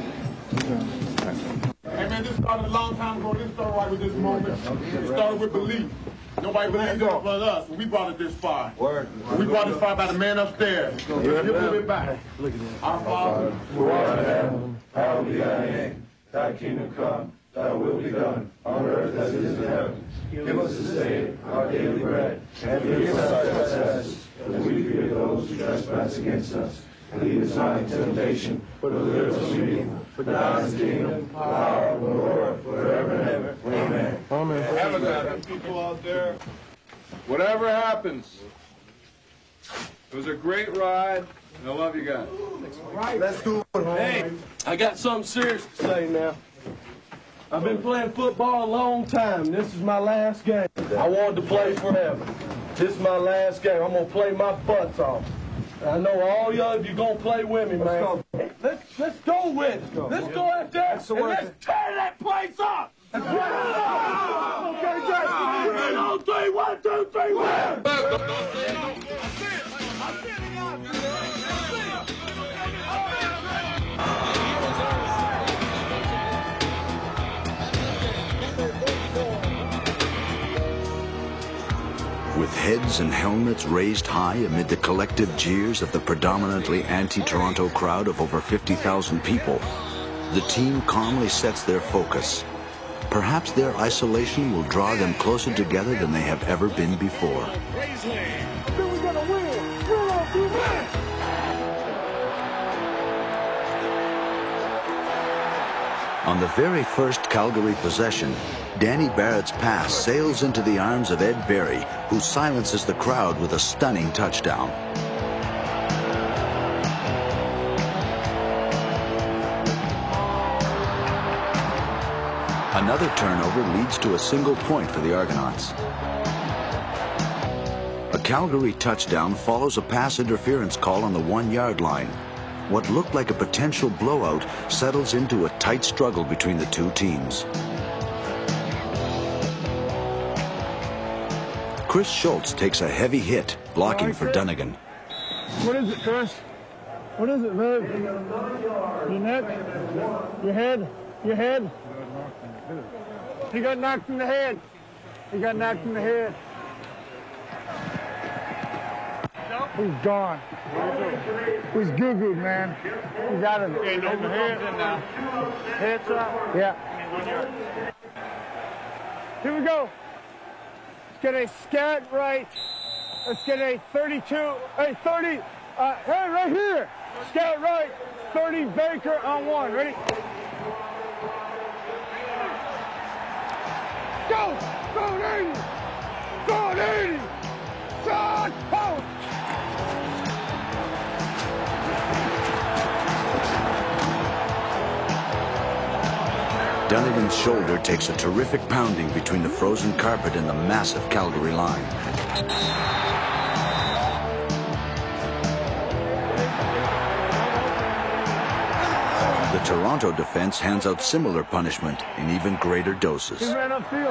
[SPEAKER 18] Hey man, this started a long time ago. This started right with this moment. It started with belief. Nobody believed in it but us. We brought it this far. We brought this far by the man upstairs. Give it back. Look at that. Our Father, who art in heaven, hallowed be thy name. Thy kingdom come. Thy will be done on earth as it is in heaven. Give us this day our daily bread, and forgive us our trespasses, as we forgive those who trespass against us. And lead us not into temptation, but deliver us from evil. For thine is the kingdom, power, and glory, forever and ever. Amen. Amen. Have a good night, people out there. Whatever happens, it was a great ride, and I love you guys.
[SPEAKER 11] Let's do it, homie.
[SPEAKER 10] Hey, I got something serious to say now. I've been playing football a long time. This is my last game. I wanted to play forever. This is my last game. I'm going to play my butts off. I know all y'all of you going to play with me, man. Let's go with it. Let's go out there and let's tear that place up. Okay, Jackson. 1, 2, 3, 1, 2, 3, 1.
[SPEAKER 7] With heads and helmets raised high amid the collective jeers of the predominantly anti-Toronto crowd of over 50,000 people, the team calmly sets their focus. Perhaps their isolation will draw them closer together than they have ever been before. On the very first Calgary possession, Danny Barrett's pass sails into the arms of Ed Berry, who silences the crowd with a stunning touchdown. Another turnover leads to a single point for the Argonauts. A Calgary touchdown follows a pass interference call on the 1-yard line. what looked like a potential blowout settles into a tight struggle between the two teams. Chris Schultz takes a heavy hit, blocking for Dunnigan.
[SPEAKER 11] What is it, Chris? What is it, Liv? Your neck? Your head? Your head? He got knocked in the head. He got knocked in the head. He's gone. He's goo-goo, man. He's out of it.
[SPEAKER 10] Okay, no head now.
[SPEAKER 11] Head's up. Yeah. Here we go. Let's get a scat right. Let's get a 32. Hey, 30. Hey, right here. Scout right. 30 Baker on one. Ready? Go! Go, 80! Go, 80! Shot! Post!
[SPEAKER 7] Dunnigan's shoulder takes a terrific pounding between the frozen carpet and the massive Calgary line. The Toronto defense hands out similar punishment in even greater doses.
[SPEAKER 11] He ran upfield.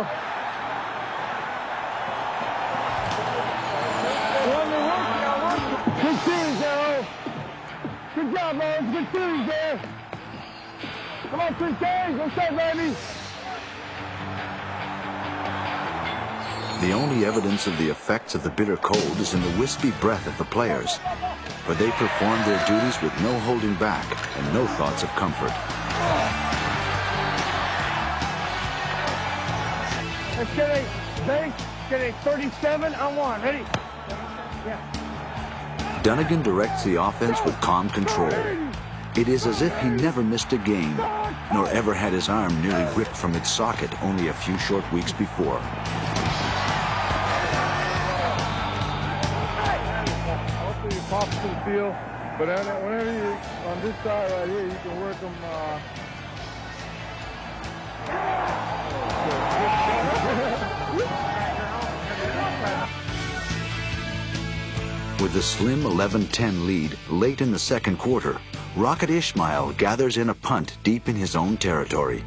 [SPEAKER 11] Good series there, good job, man. Good series there. Come on, Chris Gaines. What's up, baby?
[SPEAKER 7] The only evidence of the effects of the bitter cold is in the wispy breath of the players, but they perform their duties with no holding back and no thoughts of comfort.
[SPEAKER 11] Let's get a base, get a 37 on one. Ready? Yeah.
[SPEAKER 7] Dunnigan directs the offense with calm control. It is as if he never missed a game, nor ever had his arm nearly ripped from its socket only a few short weeks before.
[SPEAKER 11] Hopefully you pop to the field, but whenever you on this side right here, you can work them.
[SPEAKER 7] With a slim 11-10 lead late in the second quarter, Rocket Ismail gathers in a punt deep in his own territory.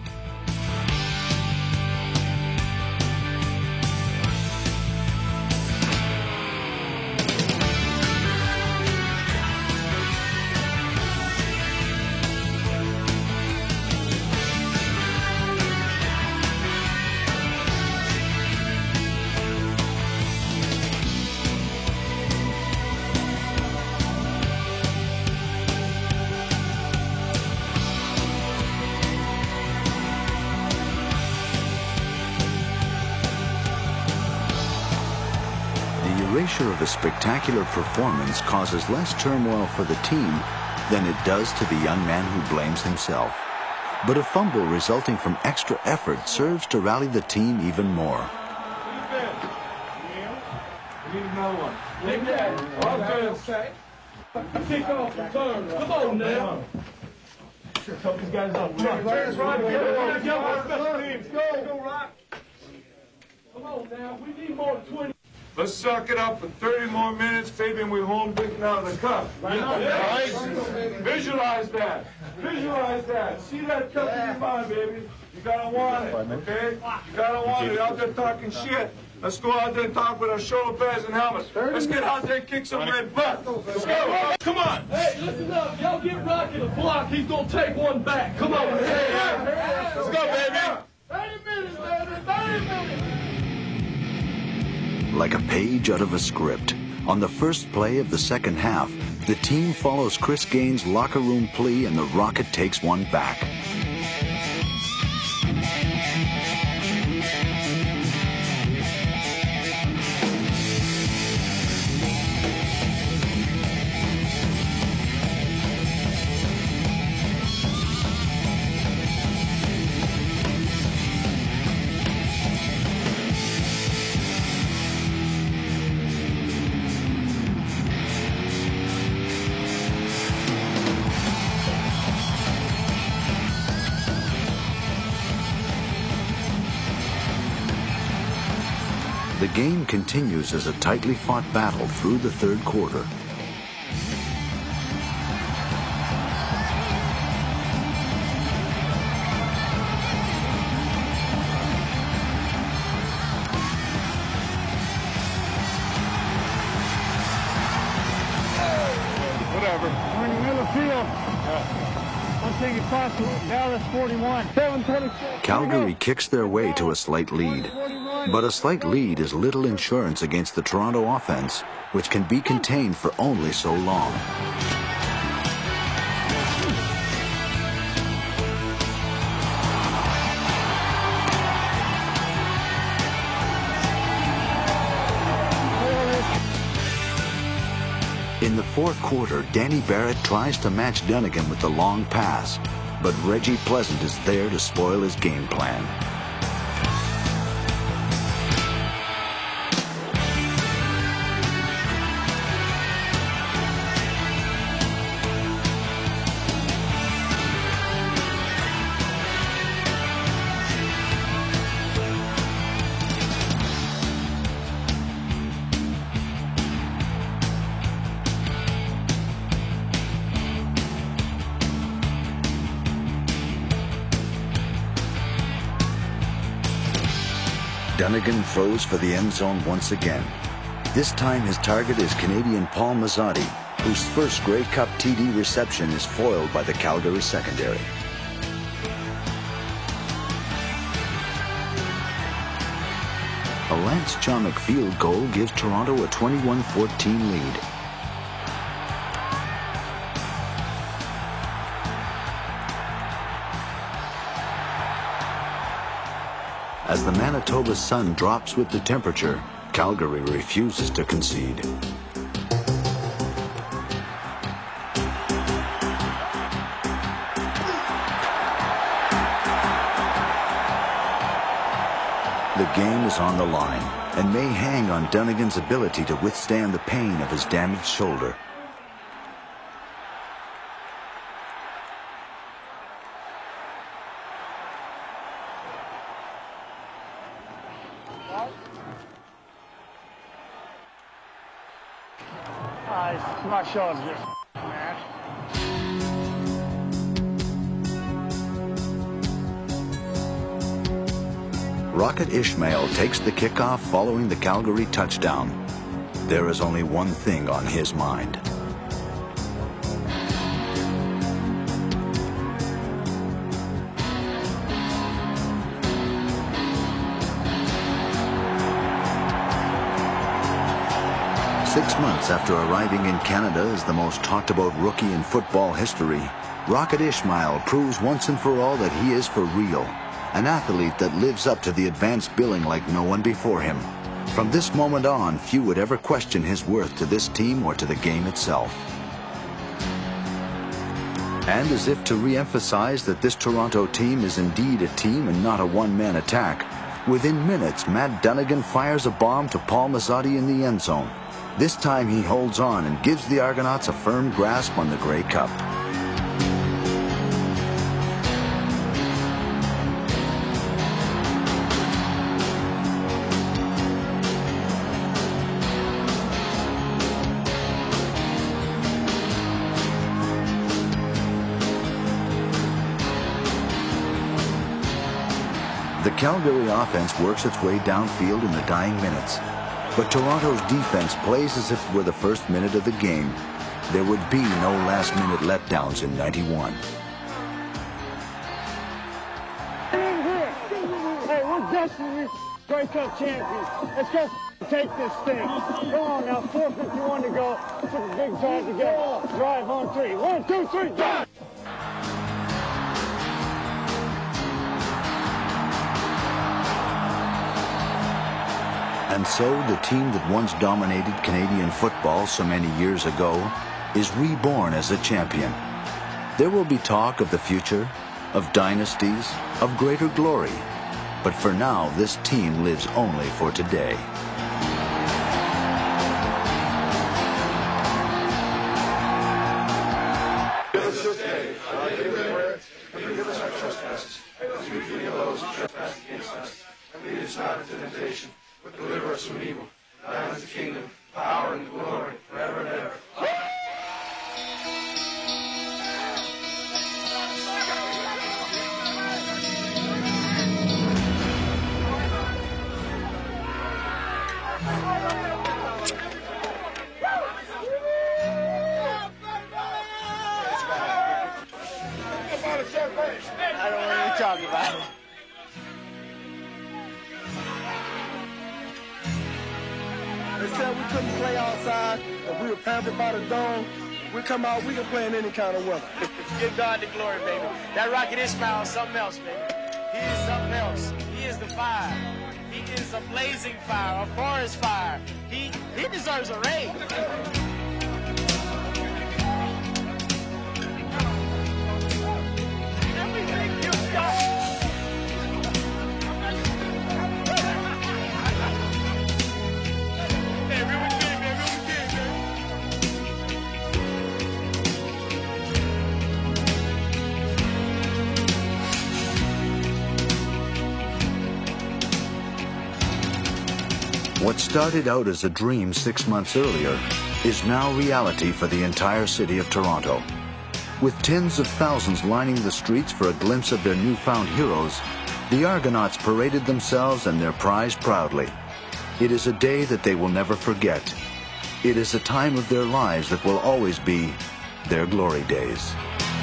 [SPEAKER 7] Of a spectacular performance causes less turmoil for the team than it does to the young man who blames himself. But a fumble resulting from extra effort serves to rally the team even more.
[SPEAKER 10] Need another one. Take that. Okay. Kick off the turn. Come on now. Help these guys up. Come on, Rock. Come on now. We need more than 20.
[SPEAKER 21] Let's suck it up for 30 more minutes, baby, and we're home drinking out of the cup. Right? Visualize that. Visualize that. See that cup in your mind, baby. You gotta want it, okay? You gotta want it. Out there talking shit. Let's go out there and talk with our shoulder pads and helmets. Let's get out there and kick some red butt. Let's go. Come on.
[SPEAKER 10] Hey, listen up. Y'all get Rocky the block. He's gonna take one back. Come on.
[SPEAKER 21] Let's go, baby.
[SPEAKER 10] 30 minutes, baby. 30 minutes.
[SPEAKER 7] Like a page out of a script, on the first play of the second half, the team follows Chris Gaines' locker room plea and the Rocket takes one back. The game continues as a tightly fought battle through the third quarter.
[SPEAKER 11] Dallas 41. 726.
[SPEAKER 7] Calgary kicks their way to a slight lead. But a slight lead is little insurance against the Toronto offense, which can be contained for only so long. In the fourth quarter, Danny Barrett tries to match Dunnigan with the long pass, but Reggie Pleasant is there to spoil his game plan. Dunnigan throws for the end zone once again. This time his target is Canadian Paul Mazzotti, whose first Grey Cup TD reception is foiled by the Calgary secondary. A Lance Chomick field goal gives Toronto a 21-14 lead. As the Manitoba sun drops with the temperature, Calgary refuses to concede. The game is on the line and may hang on Dunnigan's ability to withstand the pain of his damaged shoulder.
[SPEAKER 11] My shoulder's just man.
[SPEAKER 7] Rocket Ishmael takes the kickoff following the Calgary touchdown. There is only one thing on his mind. Six months after arriving in Canada as the most talked about rookie in football history, Rocket Ishmael proves once and for all that he is for real, an athlete that lives up to the advanced billing like no one before him. From this moment on, few would ever question his worth to this team or to the game itself. And as if to re-emphasize that this Toronto team is indeed a team and not a one-man attack, within minutes, Matt Dunnigan fires a bomb to Paul Mazzotti in the end zone. This time he holds on and gives the Argonauts a firm grasp on the Grey Cup. The Calgary offense works its way downfield in the dying minutes. But Toronto's defense plays as if it were the first minute of the game. There would be no last-minute letdowns in 91.
[SPEAKER 11] Hey, we're destined to be Grey Cup champions. Let's go take this thing. Come on now, 4:51 to go. Put the big drive together. Drive on three. 1, 2, 3, drive!
[SPEAKER 7] And so the team that once dominated Canadian football so many years ago is reborn as a champion. There will be talk of the future, of dynasties, of greater glory. But for now, this team lives only for today.
[SPEAKER 2] Give us this day our daily bread, and forgive us our trespasses, as we forgive those who trespass against us. And lead us not into temptation, but deliver us from evil. Thine is the kingdom, power, and glory, forever and ever. About a
[SPEAKER 9] talking about?
[SPEAKER 6] They said we couldn't play outside, and we were pampered by the dome. We come out, we can play in any kind of weather.
[SPEAKER 9] Give God the glory, baby. That Rocket Ismail is something else, baby. He is something else. He is the fire. He is a blazing fire, a forest fire. He deserves a raise. Everything you've got.
[SPEAKER 7] What started out as a dream 6 months earlier is now reality for the entire city of Toronto. With tens of thousands lining the streets for a glimpse of their newfound heroes, the Argonauts paraded themselves and their prize proudly. It is a day that they will never forget. It is a time of their lives that will always be their glory days.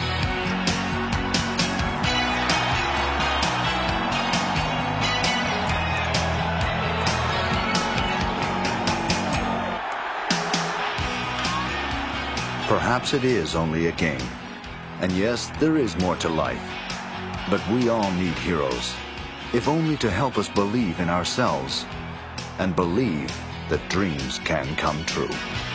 [SPEAKER 7] Perhaps it is only a game. And yes, there is more to life. But we all need heroes, if only to help us believe in ourselves and believe that dreams can come true.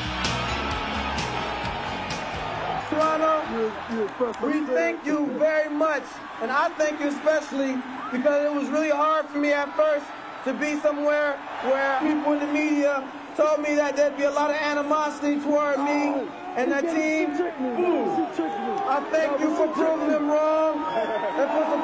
[SPEAKER 6] Toronto, we thank you very much. And I thank you especially because it was really hard for me at first to be somewhere where people in the media told me that there'd be a lot of animosity toward me and that team. I thank you for proving them wrong and for